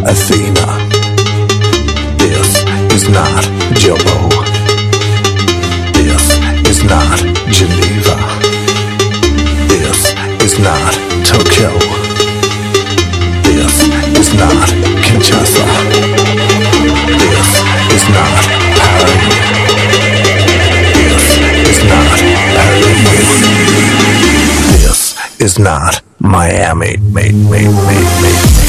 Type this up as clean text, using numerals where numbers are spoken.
Athena. This is not Jobo. This is not Geneva. This is not Tokyo. This is not Kinshasa. This is not Paris. This is not Paris. This is not Miami.